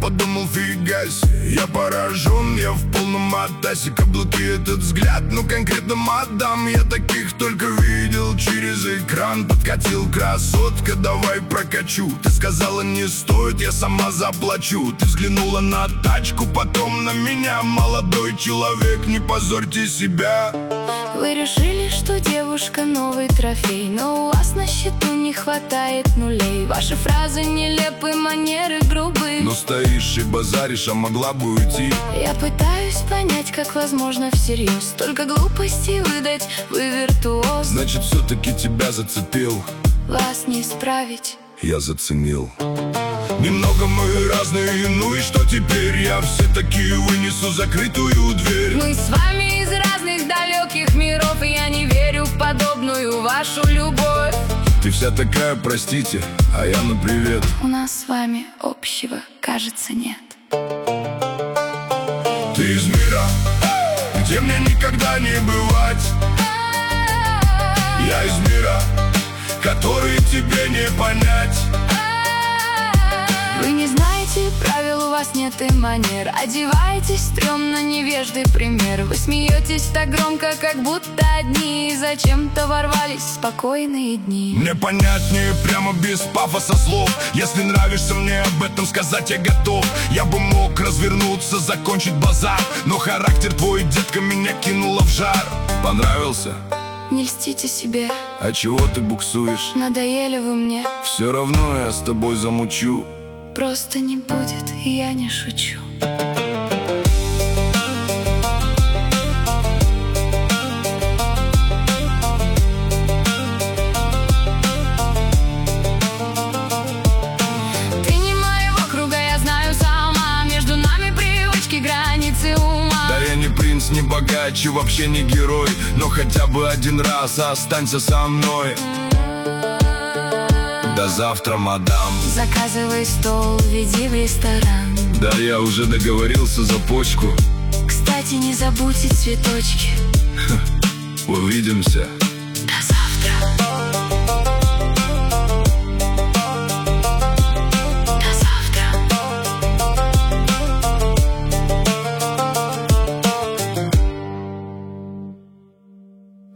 подумал, фига себе, я поражен, я в полном атасе. Каблуки, этот взгляд, ну конкретно мадам. Я таких только видел через экран. Подкатил красотка, давай прокачу. Ты сказала, не стоит, я сама заплачу. Ты взглянула на тачку, потом на меня. Молодой человек, не позорьте себя. Вы решили, что девушка новый трофей, но у вас на счету не хватает нулей. Ваши фразы нелепы, манеры грубые. Но стоишь и базаришь, а могла бы уйти. Я пытаюсь понять, как возможно всерьез столько глупостей выдать, вы виртуоз. Значит, все-таки тебя зацепил. Вас не исправить. Я заценил. Немного мы разные, ну и что теперь? Я все такие вынесу закрытую дверь. Мы с вами из разных далеких миров, и я не верю в подобную вашу любовь. Ты вся такая, простите, а я на привет. У нас с вами общего, кажется, нет. Ты из мира, где мне никогда не бывать. Я из мира, который тебе не понять. Вы не знаете правил, у вас нет и манер. Одеваетесь стрёмно, невежды пример. Вы смеетесь так громко, как будто одни, и зачем-то ворвались в спокойные дни. Мне понятнее прямо без пафоса слов. Если нравишься мне, об этом сказать я готов. Я бы мог развернуться, закончить базар, но характер твой, детка, меня кинуло в жар. Понравился? Не льстите себе. А чего ты буксуешь? Надоели вы мне. Все равно я с тобой замучу. Просто не будет, и я не шучу. Ты не моего круга, я знаю сама. Между нами привычки, границы ума. Да я не принц, не богач и вообще не герой, но хотя бы один раз останься со мной. До завтра, мадам. Заказывай стол, веди в ресторан. Да я уже договорился за почку. Кстати, не забудьте цветочки. Увидимся.